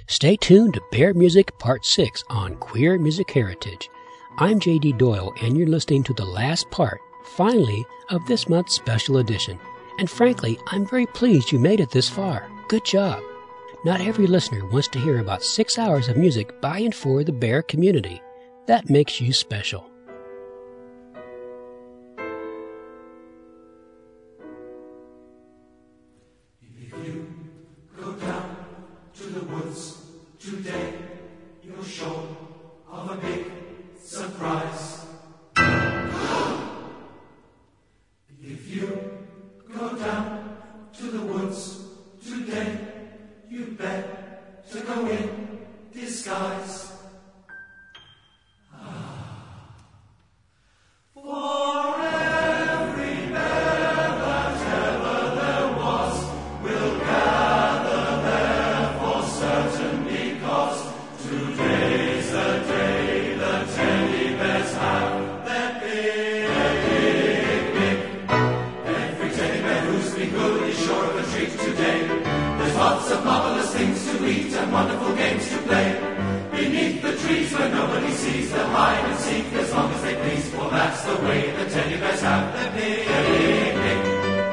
Stay tuned to Bear Music Part 6 on Queer Music Heritage. I'm J.D. Doyle, and you're listening to the last part, finally, of this month's special edition. And frankly, I'm very pleased you made it this far. Good job. Not every listener wants to hear about 6 hours of music by and for the Bear community. That makes you special. Today, you're sure of a big surprise. If you go down to the woods today, you better go in disguise. For every bear that ever there was will gather there for certain. Today's the day the teddy bears have their picnic. Every teddy bear who's been good is sure of a treat today. There's lots of marvelous things to eat and wonderful games to play. Beneath the trees where nobody sees, they'll hide and seek as long as they please. For that's the way the teddy bears have their picnic.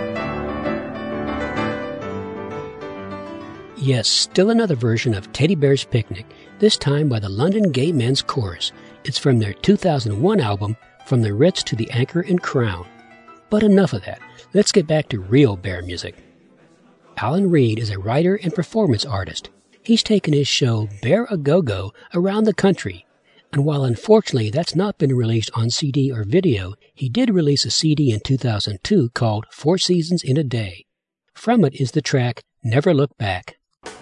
Yes, still another version of Teddy Bear's Picnic, this time by the London Gay Men's Chorus. It's from their 2001 album, From the Ritz to the Anchor and Crown. But enough of that. Let's get back to real bear music. Alan Reed is a writer and performance artist. He's taken his show Bear A Go-Go around the country. And while unfortunately that's not been released on CD or video, he did release a CD in 2002 called 4 Seasons in a Day. From it is the track Never Look Back.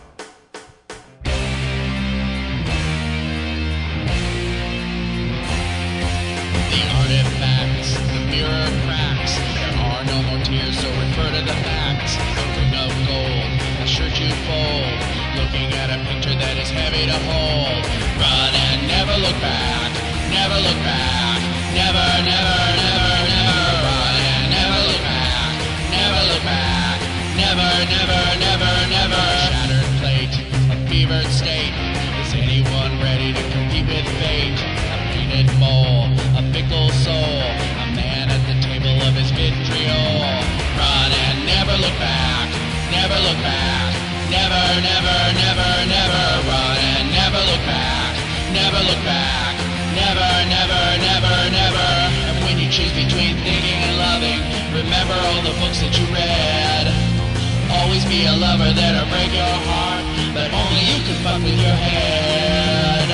Artifacts, the mirror cracks. There are no more tears, so refer to the facts. A ring of gold, a shirt you fold, looking at a picture that is heavy to hold. Run and never look back, never look back, never, never, never, never. Run and never look back, never look back, never, never, never, never. Shattered plate, a fevered state. Is anyone ready to compete with fate? A painted mole, a fickle soul, a man at the table of his vitriol. Run and never look back, never look back, never, never, never, never. Run and never look back, never look back, never, never, never, never. And when you choose between thinking and loving, remember all the books that you read. Always be a lover that'll break your heart, but only you can fuck with your head.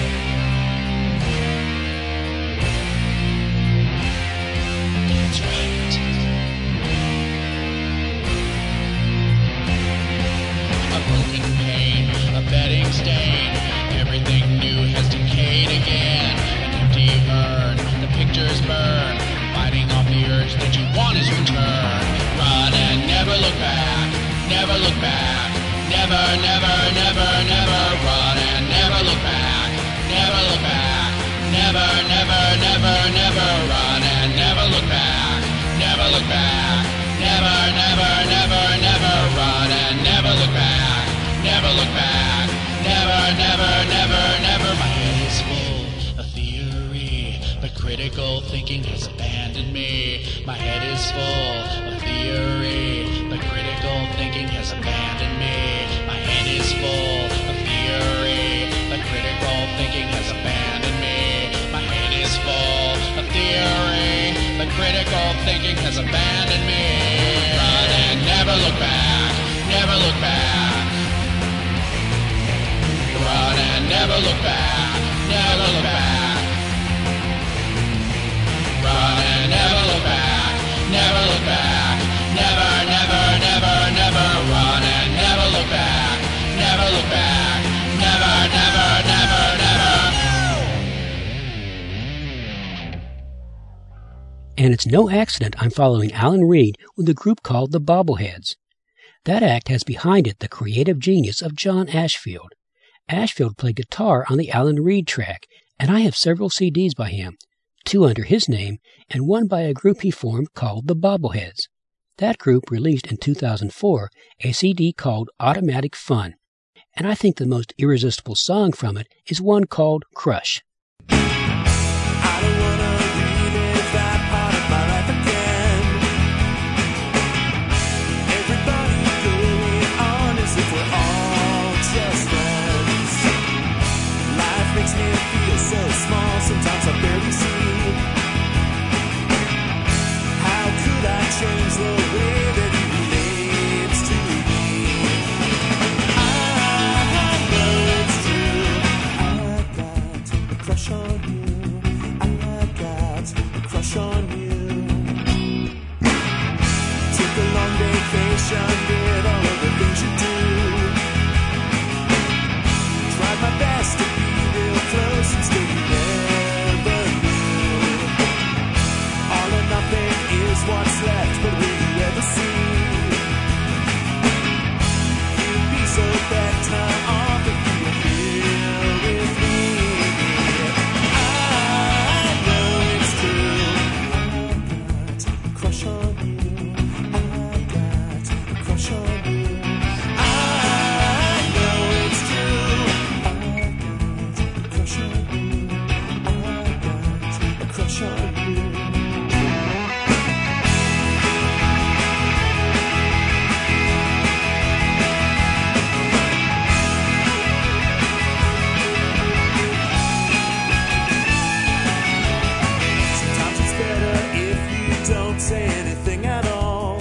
That's right. A broken pane, a bedding stain. Everything new has decayed again. An empty urn, the pictures burn. Fighting off the urge that you want is return. Run and never look back, never look back. Never, never, never, never. Run and never look back, never look back. Never, never, never, never. Run and never look back, never look back. Never, never, never, never. Run and never look back, never look back. Never, never, never, never. My head is full of theory, but critical thinking has abandoned me. My head is full of theory, but critical thinking has abandoned me. My head is full of theory, but critical thinking has abandoned me. My head is full of theory, but critical thinking has abandoned me. Run and never look back, never look back. Run and never look back, never look back. Run and never look back, never look back. Never, never, never, never. Run and never look back, never look back. Never, never, never, never. And it's no accident I'm following Alan Reed with a group called the Bobbleheads. That act has behind it the creative genius of John Ashfield. Ashfield played guitar on the Alan Reed track, and I have several CDs by him, 2 under his name and 1 by a group he formed called the Bobbleheads. That group released in 2004 a CD called Automatic Fun. and I think the most irresistible song from it is one called Crush. I don't wanna relive that part of my life again. Everybody going on as if we're all just friends. Life makes me feel so small, sometimes I barely see. How could I change the way that he relates to me? I know it's true. I got a crush on you. I got a crush on you. Took a long vacation, did all of the things you do. Tried my best to be real close and still you never knew. All or nothing is what's left, but will you ever see? You'd be so better off if you were here with me. I know it's true. I got a crush on you. I got a crush on you. I know it's true. I got a crush on you. I got a crush on you. Sometimes it's better if you don't say anything at all.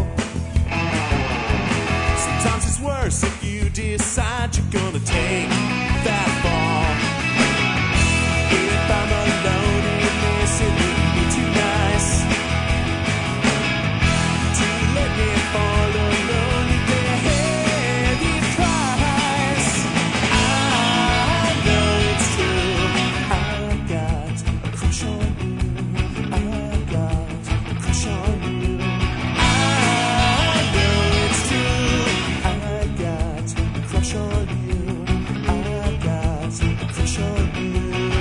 Sometimes it's worse if you decide you're gonna take that fall. If I'm alone in this, it wouldn't be too nice to let me fall alone. You pay a heavy price. I know it's true. I got a crush on you. I got a crush on you. I know it's true. I got a crush on you. I got a crush on you.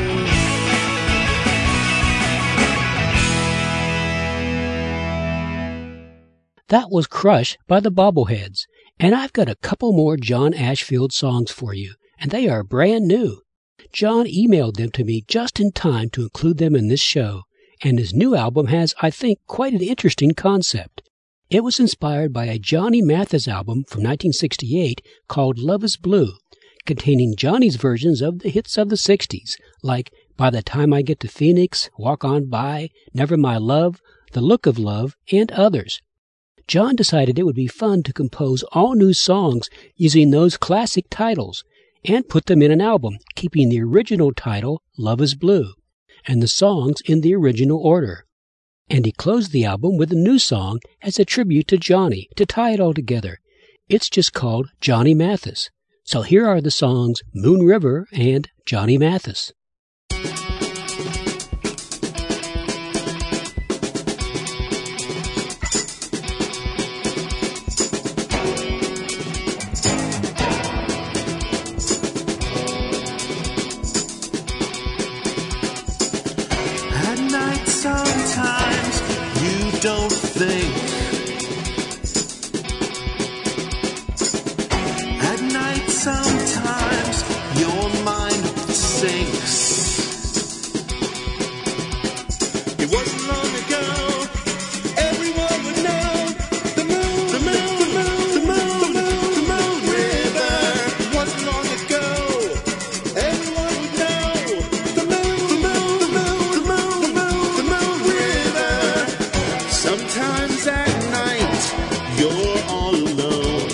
That was Crush by the Bobbleheads, and I've got a couple more John Ashfield songs for you, and they are brand new. John emailed them to me just in time to include them in this show, and his new album has, I think, quite an interesting concept. It was inspired by a Johnny Mathis album from 1968 called Love is Blue, containing Johnny's versions of the hits of the 60s, like By the Time I Get to Phoenix, Walk On By, Never My Love, The Look of Love, and others. John decided it would be fun to compose all new songs using those classic titles and put them in an album, keeping the original title, Love is Blue, and the songs in the original order. And he closed the album with a new song as a tribute to Johnny to tie it all together. It's just called Johnny Mathis. So here are the songs Moon River and Johnny Mathis. At night sometimes you don't think. At night sometimes your mind sinks. It wasn't long ago everyone would know the moon, the moon, the moon, the moon, the moon, the moon river. It wasn't long ago everyone would know the moon, the moon, the moon, the moon, the moon, the moon river. Sometimes at night you're all alone.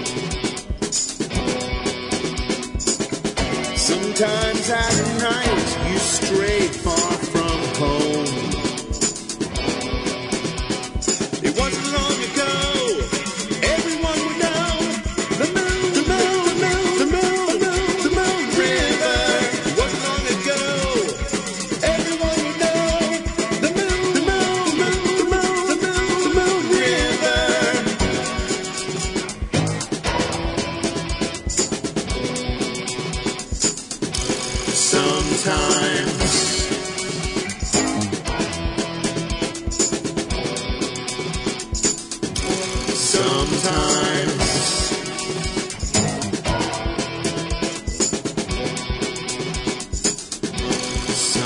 Sometimes at night you stray far from home. It wasn't long ago everyone would know the moon, the moon, the moon, the moon, the moon, the moon river. It wasn't long ago everyone would know the moon, the moon, the moon, the moon, the moon, the moon river. Sometimes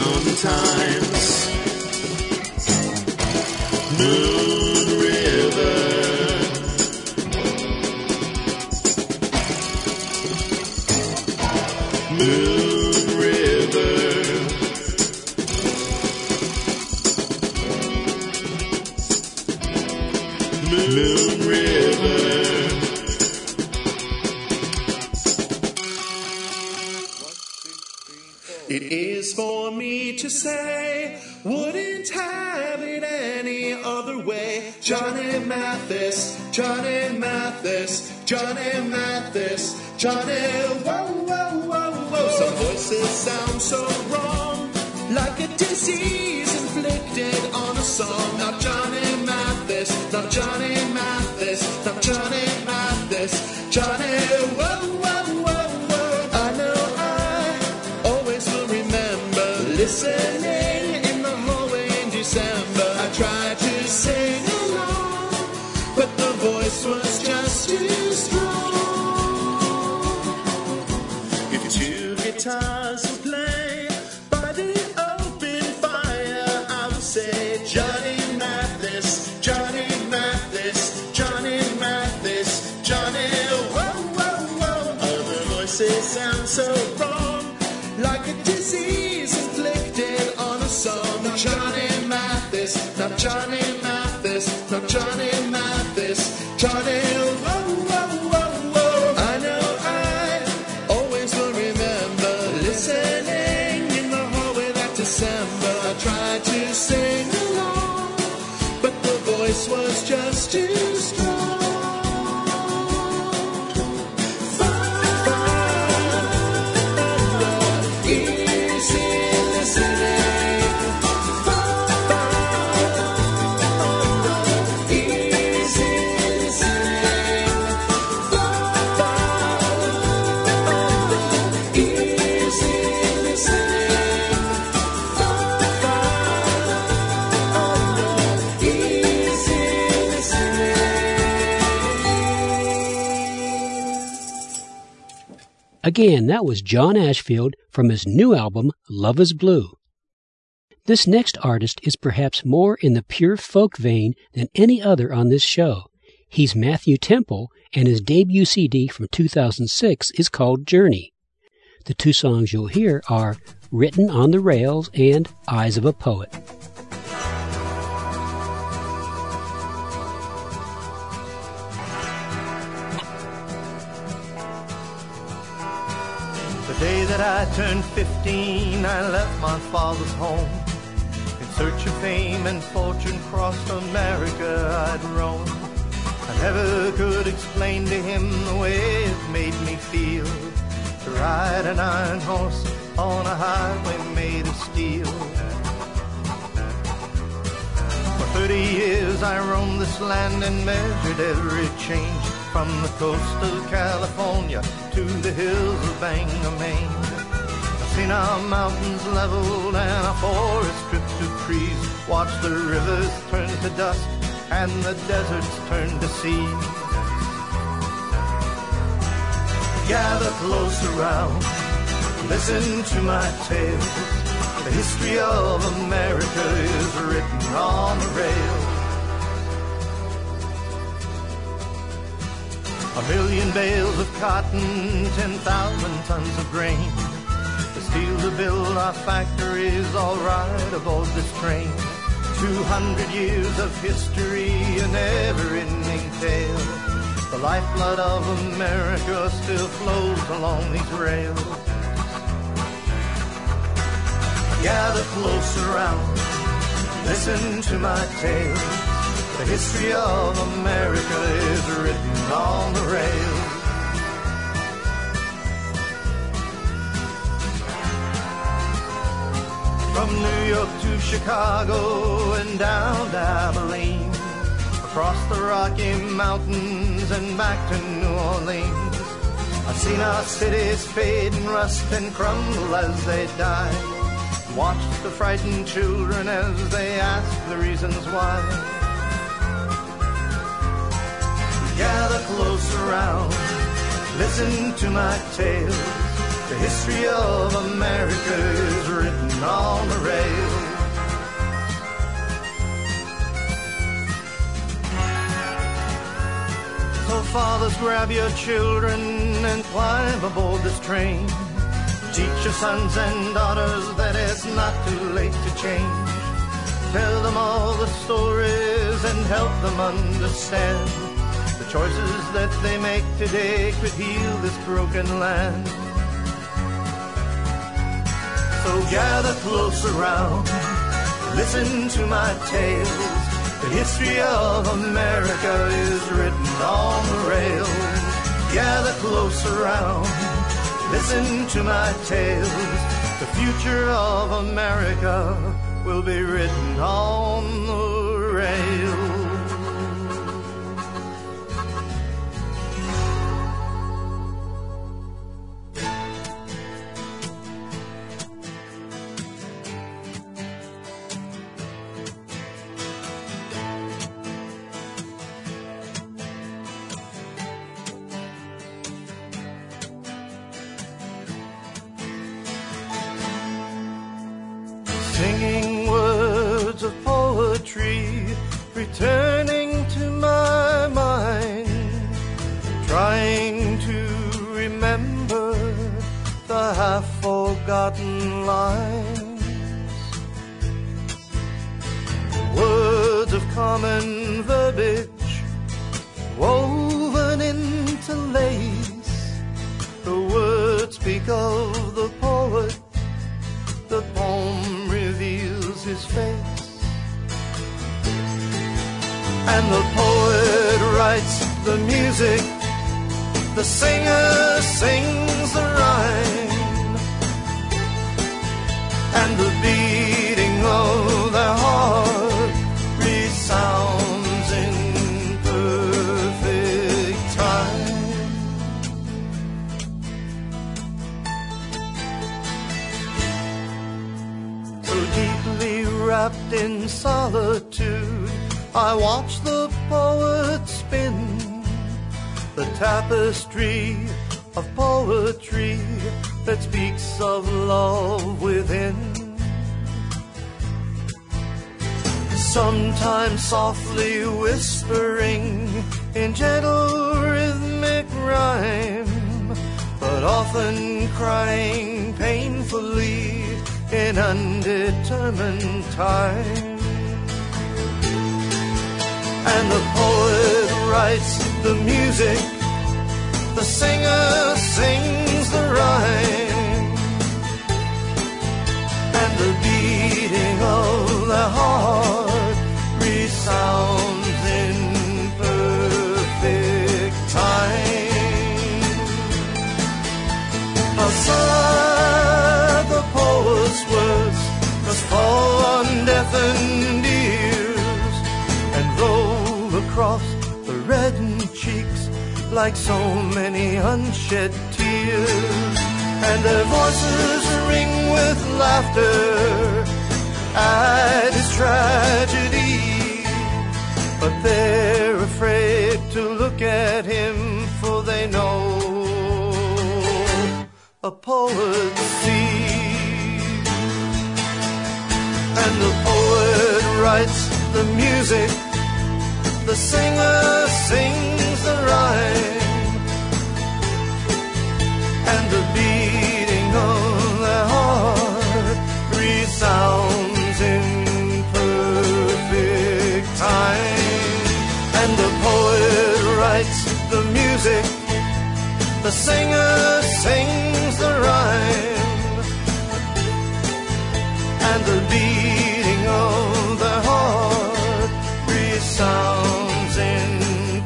mountain times. Moon River. Moon River. Moon River. It is for me to say, wouldn't have it any other way. Johnny Mathis, Johnny Mathis, Johnny Mathis, Johnny, whoa, whoa, whoa, whoa. Some voices sound so wrong, like a disease inflicted on a song. Not Johnny Mathis, not Johnny Mathis, not Johnny Mathis, Johnny, whoa, whoa, whoa, whoa. I know I always will remember listening in the hallway in December. I tried to sing along, but the voice was just too strong. If two guitars will play by the open fire, I will say Johnny Mathis, Johnny Mathis, Johnny Mathis, Johnny, whoa, whoa, whoa. Other voices sound so wrong, like a disease inflicted on a song. Not Johnny Mathis, not Johnny Mathis, not Johnny Mathis, Johnny, whoa, whoa, whoa, whoa. I know I always will remember listening in the hallway that December. I tried to sing along, but the voice was just too strong. Easy listening. Easy listening. Easy listening. Easy listening. Again, that was John Ashfield from his new album, Love is Blue. This next artist is perhaps more in the pure folk vein than any other on this show. He's Matthew Temple, and his debut CD from 2006 is called Journey. The two songs you'll hear are Written on the Rails and Eyes of a Poet. The day that I turned 15, I left my father's home. In search of fame and fortune, crossed America I'd roam. I never could explain to him the way it made me feel to ride an iron horse on a highway made of steel. For 30 years I roamed this land and measured every change, from the coast of California to the hills of Bangor, Maine. I've seen our mountains leveled and our forests stripped to trees, watched the rivers turn to dust and the deserts turn to sea. Gather close around, listen to my tales. The history of America is written on the rails. 1 million bales of cotton, 10,000 tons of grain. The steel to build our factories, all right aboard this train. 200 years of history, a never-ending tale. The lifeblood of America still flows along these rails. Gather close around, listen to my tale. The history of America is written on the rails. From New York to Chicago and down to Abilene, across the Rocky Mountains and back to New Orleans, I've seen our cities fade and rust and crumble as they die. Watched the frightened children as they ask the reasons why. Gather close around, listen to my tales. The history of America is written on the rails. So fathers, grab your children and climb aboard this train. Teach your sons and daughters that it's not too late to change. Tell them all the stories and help them understand. The choices that they make today could heal this broken land. So gather close around, listen to my tales. The history of America is written on the rails. Gather close around, listen to my tales. The future of America will be written on the rails. Singing words of poetry returning to my mind, trying to remember the half-forgotten lines. Words of common verbiage woven into lace. The words speak of the poet, the poem reveals his face. And the poet writes the music, the singer sings the rhyme, and the beating of their heart resounds in perfect time. Deeply wrapped in solitude, I watch the poet spin the tapestry of poetry that speaks of love within. Sometimes softly whispering in gentle rhythmic rhyme, but often crying painfully in undetermined time. And the poet writes the music, the singer sings the rhyme, and the beating of the heart resounds in perfect time. Outside the poet's words must fall on deafened ears and roll across the reddened cheeks like so many unshed tears. And their voices ring with laughter at his tragedy, but they're afraid to look at him, for they know a poet sees. And the poet writes the music, the singer sings the rhyme, and the beating of the heart resounds in perfect time. And the poet writes the music, the singer sings the rhyme, and the beating of the heart resounds in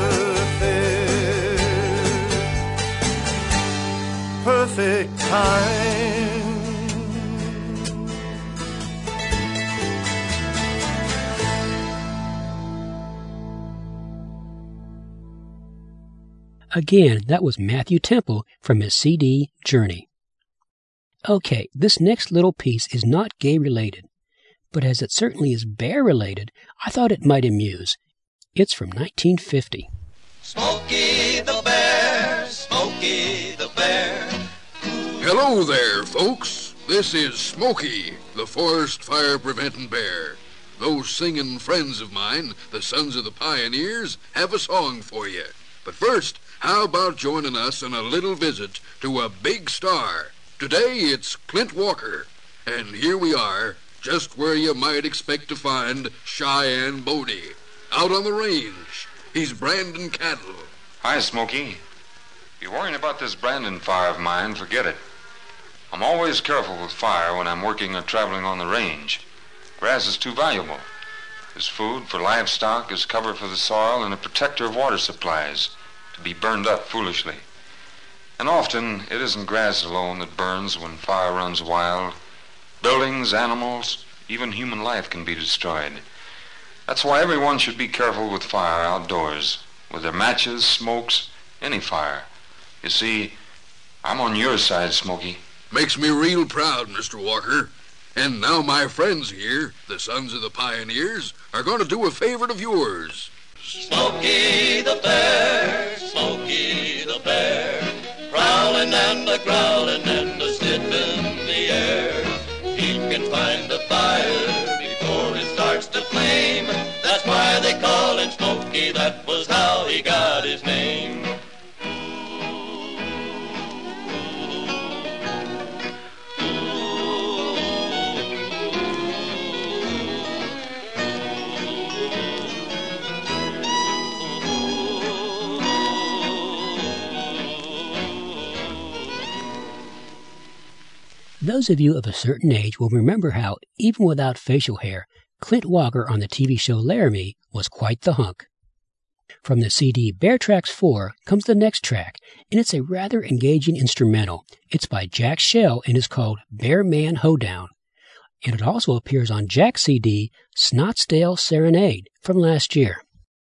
perfect time. Again, that was Matthew Temple from his CD, Journey. Okay, this next little piece is not gay-related, but as it certainly is bear-related, I thought it might amuse. It's from 1950. Smokey the Bear, Smokey the Bear, who Hello there, folks. This is Smokey, the forest fire preventing bear. Those singing friends of mine, the Sons of the Pioneers, have a song for you. But first, how about joining us on a little visit to a big star? Today it's Clint Walker, and here we are, just where you might expect to find Cheyenne Bodie, out on the range. He's branding cattle. Hi, Smokey. If you're worrying about this branding fire of mine, forget it. I'm always careful with fire when I'm working or traveling on the range. Grass is too valuable. It's food for livestock, it's cover for the soil, and a protector of water supplies to be burned up foolishly. And often, it isn't grass alone that burns when fire runs wild. Buildings, animals, even human life can be destroyed. That's why everyone should be careful with fire outdoors, with their matches, smokes, any fire. You see, I'm on your side, Smokey. Makes me real proud, Mr. Walker. And now my friends here, the Sons of the Pioneers, are going to do a favorite of yours. Smokey the Bear, prowling and a-growling and a-sniffing the air. He can find the fire before it starts to flame. That's why they call him Smokey, that was how he got his name. Those of you of a certain age will remember how, even without facial hair, Clint Walker on the TV show Laramie was quite the hunk. From the CD Bear Tracks 4 comes the next track, and it's a rather engaging instrumental. It's by Jack Shell and is called Bear Man Hoedown. And it also appears on Jack's CD Snotsdale Serenade from last year.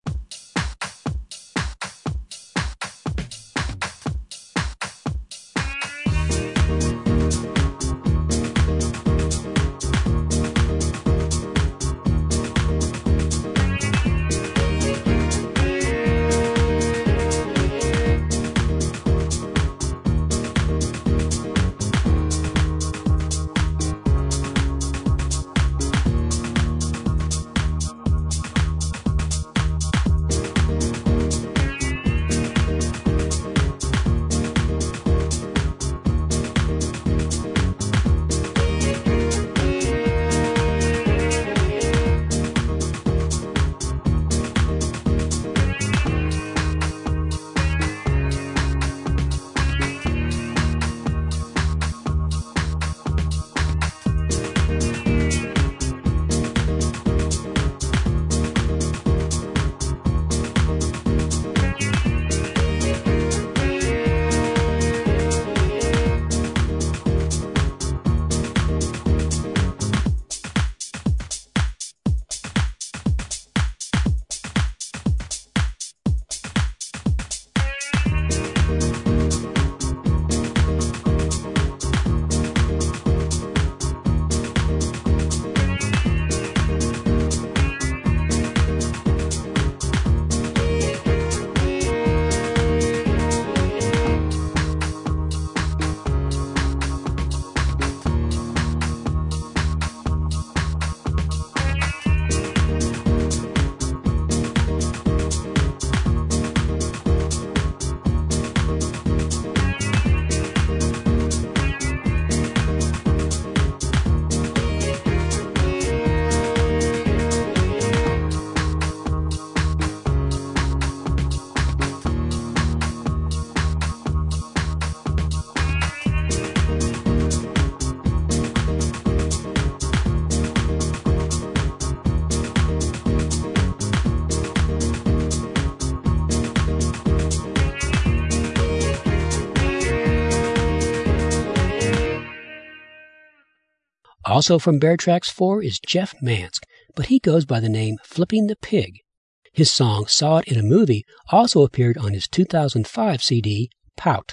Also from Bear Tracks 4 is Jeff Mansk, but he goes by the name Flipping the Pig. His song Saw It in a Movie also appeared on his 2005 CD, Pout.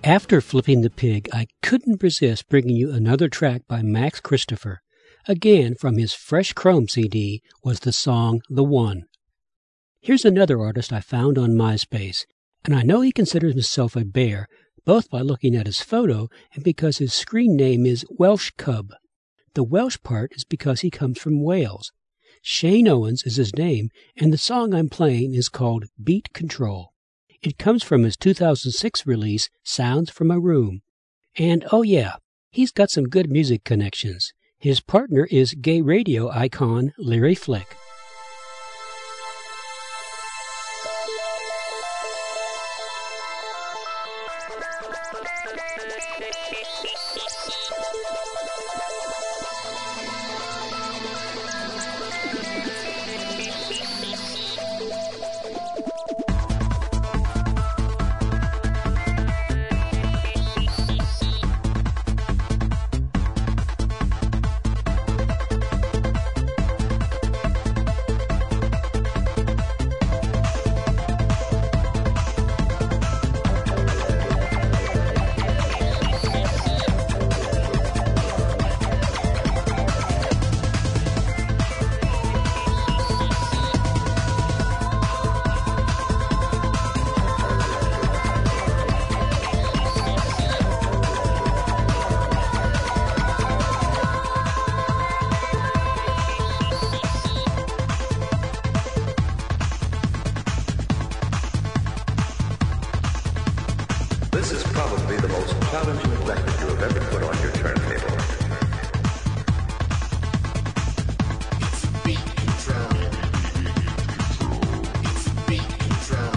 After Flipping the Pig, I couldn't resist bringing you another track by Max Christopher. Again, from his Fresh Chrome CD, was the song The One. Here's another artist I found on MySpace, and I know he considers himself a bear, both by looking at his photo and because his screen name is Welsh Cub. The Welsh part is because he comes from Wales. Shane Owens is his name, and the song I'm playing is called Beat Control. It comes from his 2006 release, Sounds from a Room. And oh yeah, he's got some good music connections. His partner is gay radio icon Larry Flick. This is probably the most challenging record you have ever put on your turntable. It's beat control. It's beat control.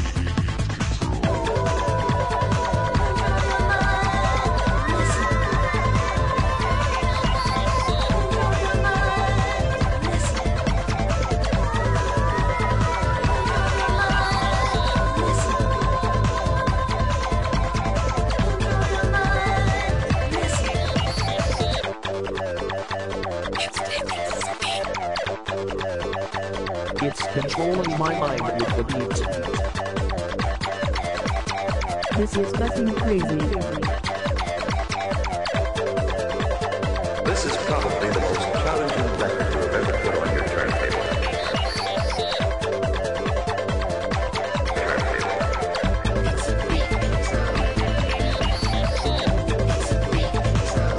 It's controlling my mind with the beat. This is fucking crazy. This is probably the most challenging record you have ever put on your turntable. It's beat control. It's beat control.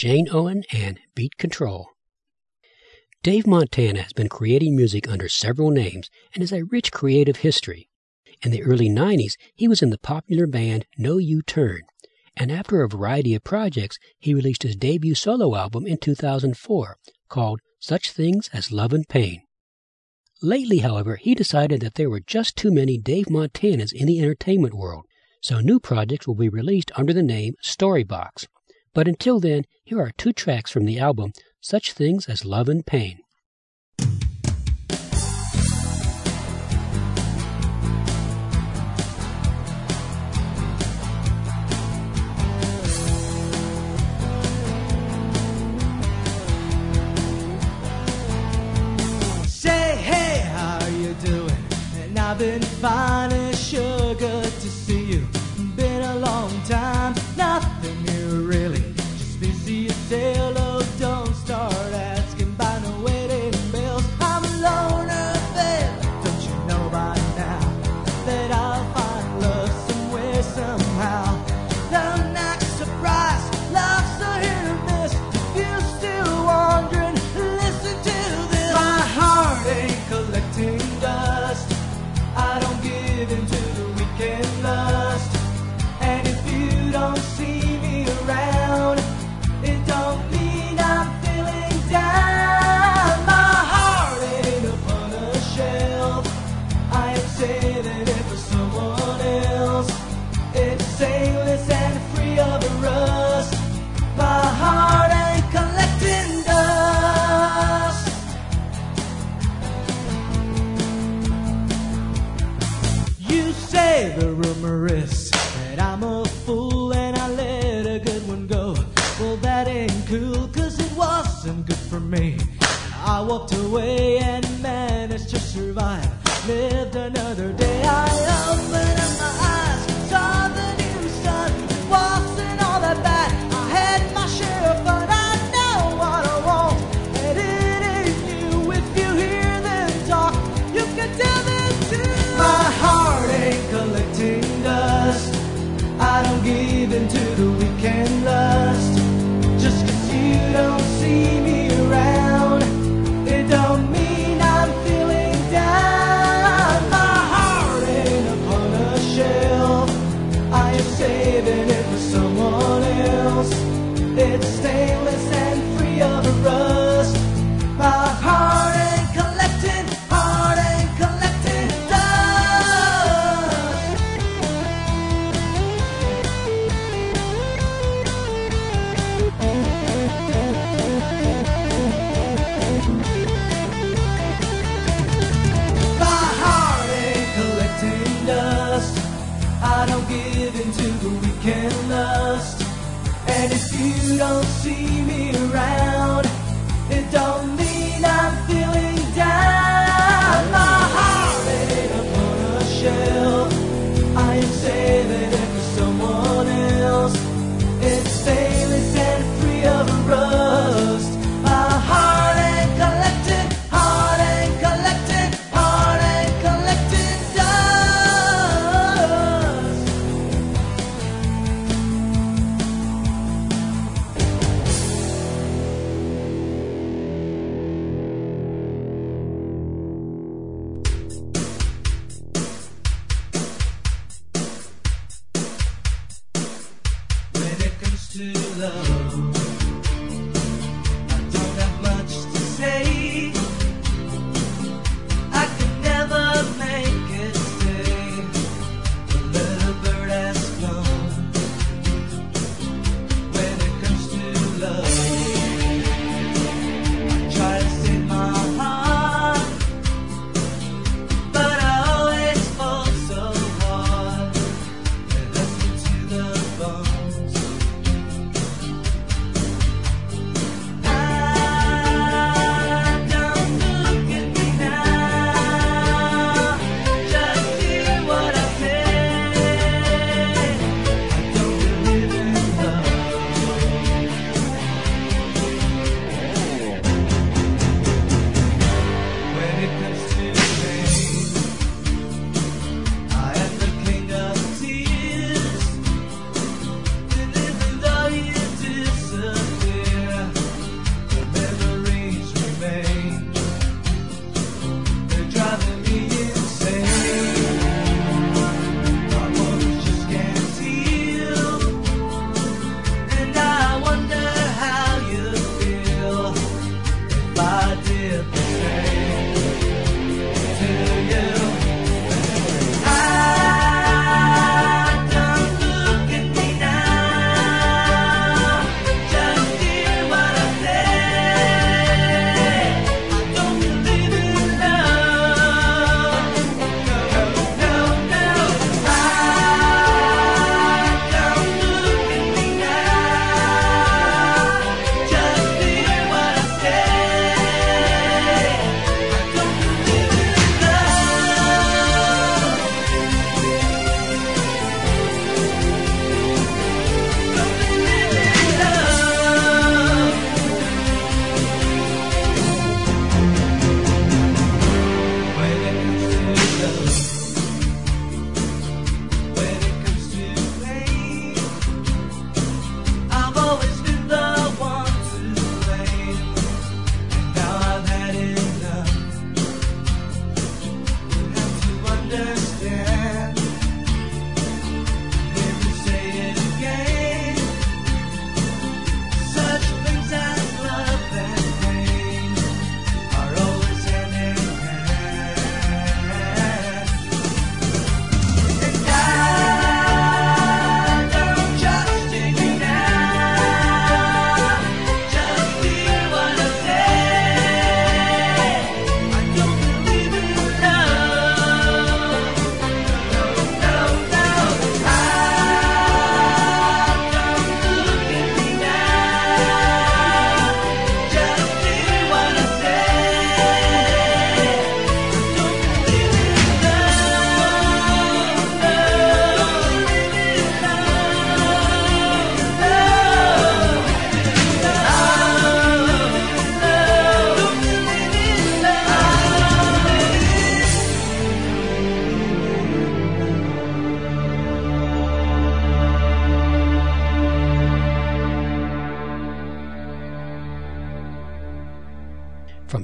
Shane Owen and Beat Control. Dave Montana has been creating music under several names and has a rich creative history. In the early 90s, he was in the popular band No U-Turn, and after a variety of projects, he released his debut solo album in 2004 called Such Things as Love and Pain. Lately, however, he decided that there were just too many Dave Montanas in the entertainment world, so new projects will be released under the name Storybox. But until then, here are 2 tracks from the album Such Things as Love and Pain. Say, hey, how are you doing? And I've been fine as sugar to see you. Been a long time, nothing new really. Just busy as hello, don't start asking by no waiting bills. I'm a loner, babe. Don't you know by now that I'll find love somewhere, somehow? I'm not surprised, love's a hit or miss. If you're still wondering, listen to this. My heart ain't collecting dust. I don't give in to the weekend lust. And if you don't see me around, it don't mean I'm feeling down. My heart ain't upon a shelf. I ain't saving it for someone else. It's stainless and free of rust. My heart ain't collecting dust. You say the rumor is that I'm a fool and I let a good one go. Well, that ain't cool, 'cause it wasn't good for me. I walked away and managed to survive. Lived another day. I opened up my eyes, saw the new sun. Wasn't all that bad. I had my share of fun. I know what I want, and it ain't new. If you hear them talk, you can tell them too. My heart ain't collecting dust. I don't give in to the weekend lust. Just 'cause you don't see me around, it don't mean I'm feeling down. My heart ain't upon a shelf. I am saving it for someone else. It's stainless and free of rust. My heart ain't collecting dust. My heart ain't collecting dust. I don't give in to the weekend lust. And if you don't see me around, it don't mean I'm feeling down. My heart ain't upon a shelf. I am saving it for someone else. It's stainless and free of rust. My heart ain't collecting, heart ain't collecting, heart ain't collecting dust.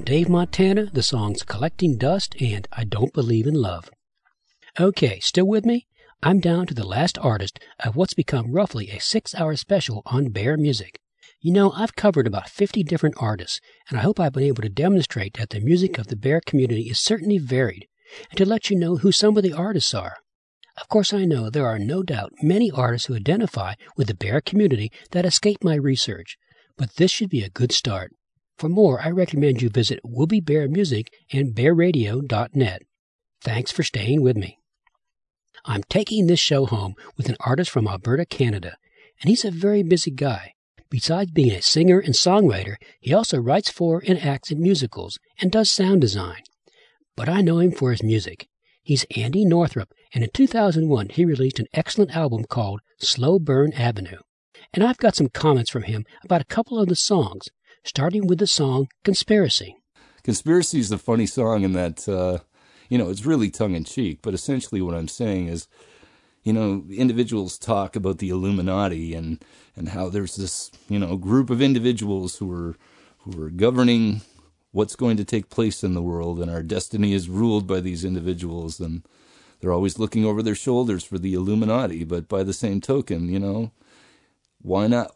Dave Montana, the songs Collecting Dust and I Don't Believe in Love. Okay, still with me? I'm down to the last artist of what's become roughly a 6-hour special on Bear Music. You know, I've covered about 50 different artists, and I hope I've been able to demonstrate that the music of the Bear community is certainly varied, and to let you know who some of the artists are. Of course, I know there are no doubt many artists who identify with the Bear community that escape my research, but this should be a good start. For more, I recommend you visit Whoopee Bear Music and BearRadio.net. Thanks for staying with me. I'm taking this show home with an artist from Alberta, Canada, and he's a very busy guy. Besides being a singer and songwriter, he also writes for and acts in musicals and does sound design. But I know him for his music. He's Andy Northrup, and in 2001 he released an excellent album called Slow Burn Avenue. And I've got some comments from him about a couple of the songs, starting with the song Conspiracy. Conspiracy is a funny song in that, it's really tongue-in-cheek, but essentially what I'm saying is, individuals talk about the Illuminati and how there's this, group of individuals who are governing what's going to take place in the world, and our destiny is ruled by these individuals, and they're always looking over their shoulders for the Illuminati. But by the same token, why not?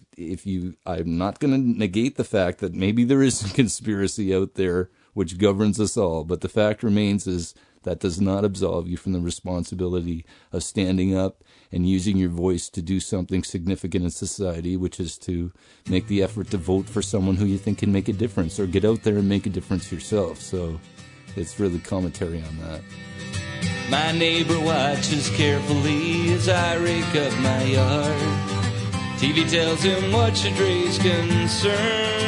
I'm not going to negate the fact that maybe there is a conspiracy out there which governs us all, but the fact remains is that does not absolve you from the responsibility of standing up and using your voice to do something significant in society, which is to make the effort to vote for someone who you think can make a difference, or get out there and make a difference yourself. So it's really commentary on that. My neighbor watches carefully as I rake up my yard. TV tells him what should raise concern.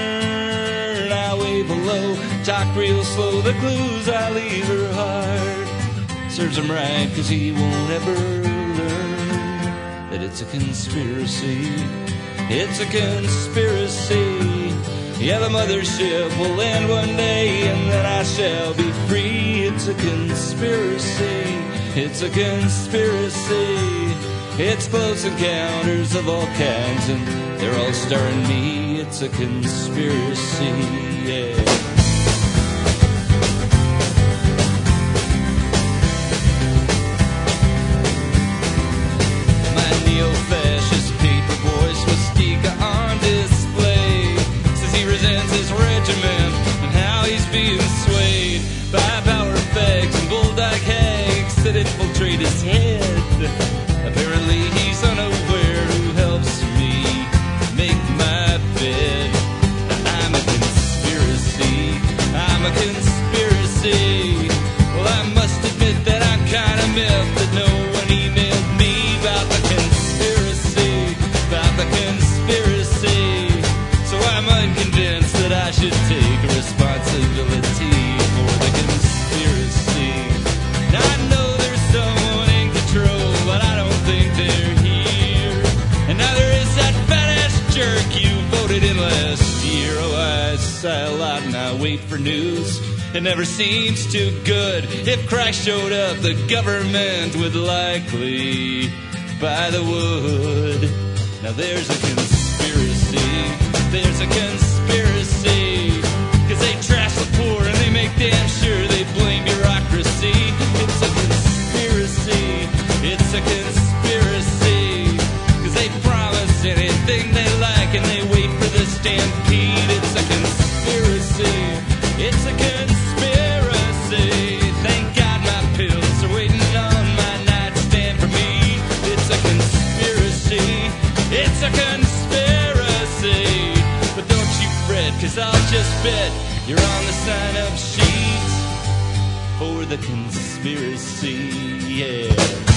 I wave hello, talk real slow, the clues I leave her hard. Serves him right, 'cause he won't ever learn that it's a conspiracy. It's a conspiracy. Yeah, the mothership will land one day, and then I shall be free. It's a conspiracy. It's a conspiracy. It's close encounters of all kinds, and they're all starring me. It's a conspiracy, yeah. My neo-fascist paper boy swastika on display says he resents his regiment and how he's being swayed by power fags and bulldog hags that infiltrate his head. Apparently he's unaware who helps me make my bed. I'm a conspiracy. I'm a conspiracy. Well, I must admit that I'm kind of miffed that no one emailed me about the conspiracy. About the conspiracy. So I'm unconvinced that I should take responsibility for the conspiracy. Now I know there's someone in control, but I don't think they're here. And now there is that fat-ass jerk you voted in last year. Oh, I sigh a lot and I wait for news. It never seems too good. If Christ showed up, the government would likely buy the wood. Now there's a conspiracy. There's a conspiracy. 'Cause they trash the poor and they make damn sure they blame bureaucracy. It's a conspiracy. It's a conspiracy. 'Cause they promise anything they like and they wait for the stampede. It's a conspiracy. It's a conspiracy. Thank God my pills are waiting on my nightstand for me. It's a conspiracy. It's a conspiracy. But don't you fret, 'cause I'll just bet you're on the sign-up sheet for the conspiracy, yeah.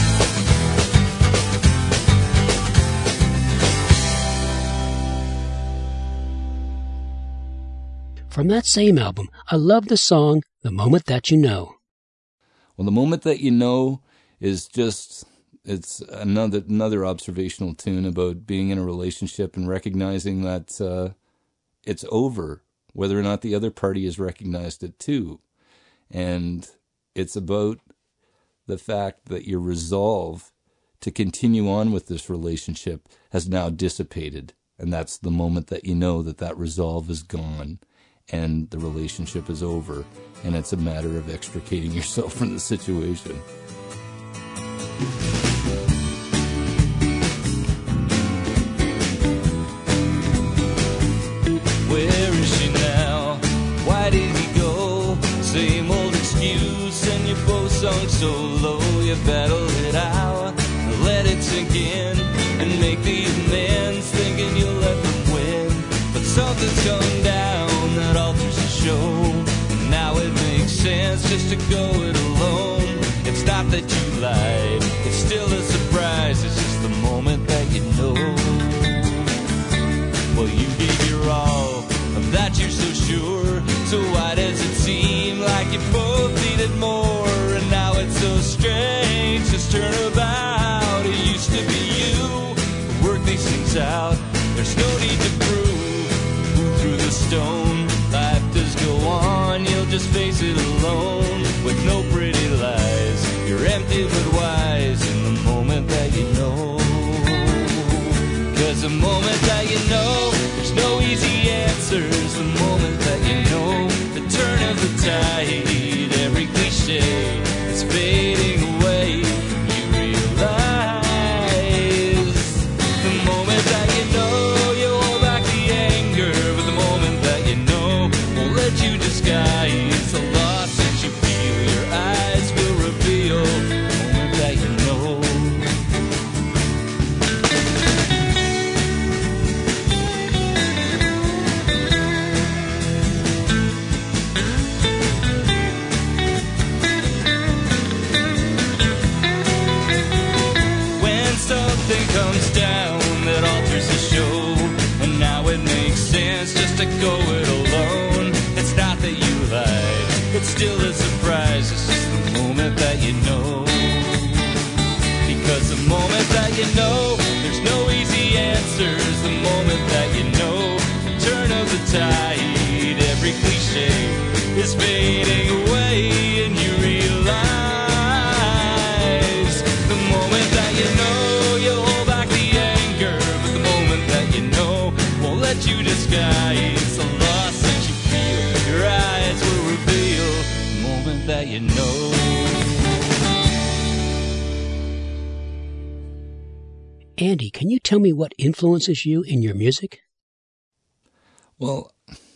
From that same album, I love the song The Moment That You Know. Well, The Moment That You Know is just, it's another observational tune about being in a relationship and recognizing that it's over, whether or not the other party has recognized it too. And it's about the fact that your resolve to continue on with this relationship has now dissipated. And that's the moment that you know that that resolve is gone. and the relationship is over, and it's a matter of extricating yourself from the situation. Where is she now? Why did he go? Same old excuse, and you both sunk so low. You battled it out, let it sink in, and make the amends, thinking you'll let them win. But something's come down that alters the show. Now it makes sense just to go it alone. It's not that you lied, it's still a surprise. It's just the moment that you know. Well, you gave your all, of that you're so sure. So why does it seem like you both needed more? And now it's so strange, this turnabout. It used to be you, work these things out. There's no need to prove, move through the stone. Life does go on, you'll just face it alone. With no pretty lies, you're empty but wise in the moment that you know. Cause the moment that you know, there's no easy answers. The moment that you know, the turn of the tide, every cliche is fading away. You realize the moment that you know, you hold back the anger. But the moment that you know won't let you disguise the loss that you feel. Your eyes will reveal the moment that you know. Something comes down that alters the show, and now it makes sense just to go it alone. It's not that you lied, it's still a surprise. It's just the moment that you know. Because the moment that you know, there's no easy answers. The moment that you know, the turn of the tide, every cliche is fading away, and you realize the moment that you know. You disguise the loss that you feel. Your eyes will reveal the moment that you know. Andy, can you tell me what influences you in your music? Well,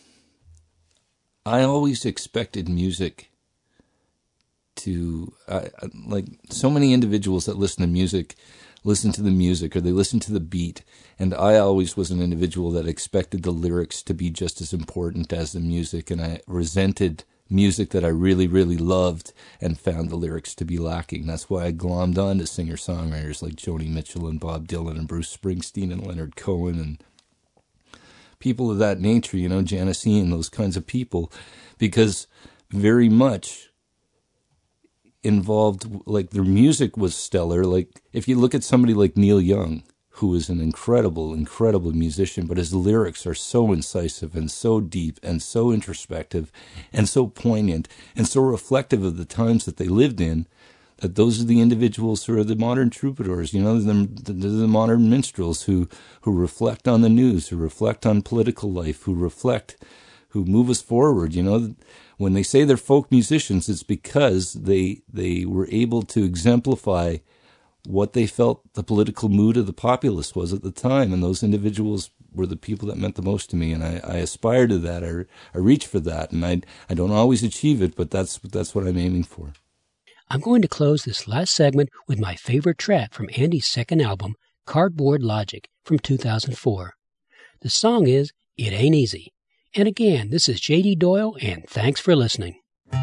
I always expected music to, like so many individuals that listen to music, listen to the music or they listen to the beat. And I always was an individual that expected the lyrics to be just as important as the music. And I resented music that I really, really loved and found the lyrics to be lacking. That's why I glommed on to singer-songwriters like Joni Mitchell and Bob Dylan and Bruce Springsteen and Leonard Cohen and people of that nature, you know, Janis Ian, those kinds of people, because very much involved, like their music was stellar. Like if you look at somebody like Neil Young, who is an incredible, incredible musician, but his lyrics are so incisive and so deep and so introspective and so poignant and so reflective of the times that they lived in, that those are the individuals who are the modern troubadours, you know, the modern minstrels who reflect on the news, who reflect on political life, who move us forward, you know. When they say they're folk musicians, it's because they were able to exemplify what they felt the political mood of the populace was at the time, and those individuals were the people that meant the most to me, and I aspire to that. I reach for that, and I don't always achieve it, but that's what I'm aiming for. I'm going to close this last segment with my favorite track from Andy's second album, Cardboard Logic, from 2004. The song is It Ain't Easy. And again, this is J.D. Doyle, and thanks for listening.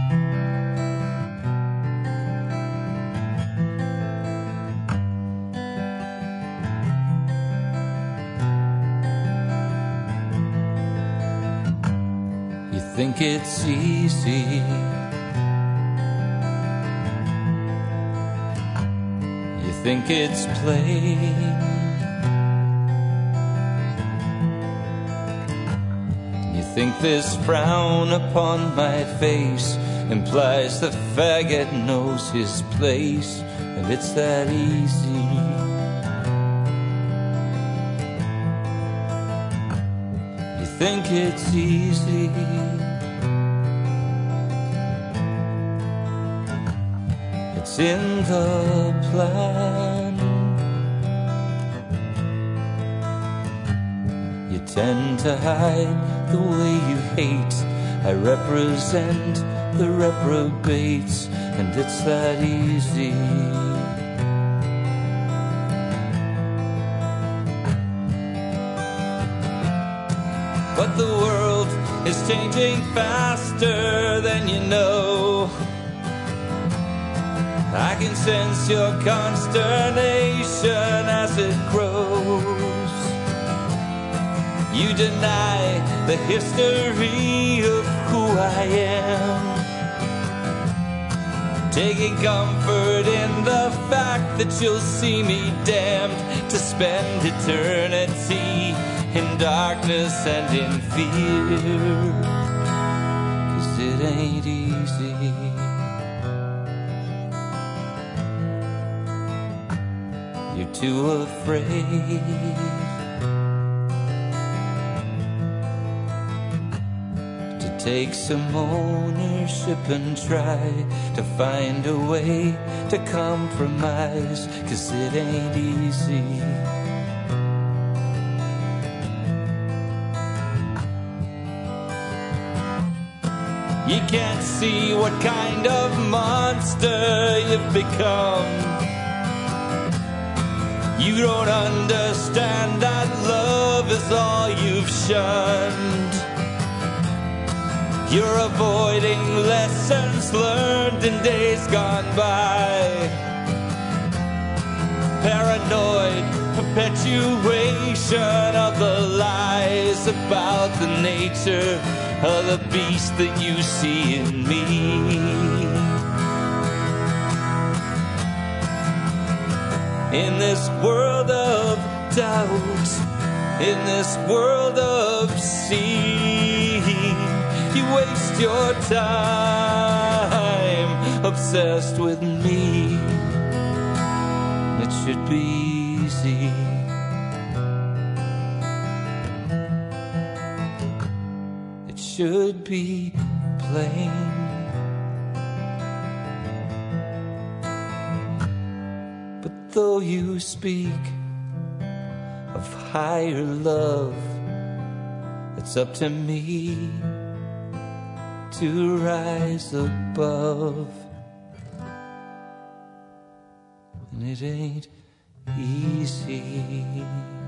You think it's easy. You think it's plain. Think this frown upon my face implies the faggot knows his place, and it's that easy. You think it's easy. It's in the plan. You tend to hide the way you hate. I represent the reprobates, and it's that easy. But the world is changing faster than you know. I can sense your consternation as it grows. You deny the history of who I am, taking comfort in the fact that you'll see me damned to spend eternity in darkness and in fear. 'Cause it ain't easy. You're too afraid to take some ownership and try to find a way to compromise. 'Cause it ain't easy. You can't see what kind of monster you've become. You don't understand that love is all you've shunned. You're avoiding lessons learned in days gone by. Paranoid perpetuation of the lies about the nature of the beast that you see in me. In this world of doubt, in this world of seeing, you waste your time obsessed with me. It should be easy. It should be plain. But though you speak of higher love, it's up to me to rise above. And it ain't easy.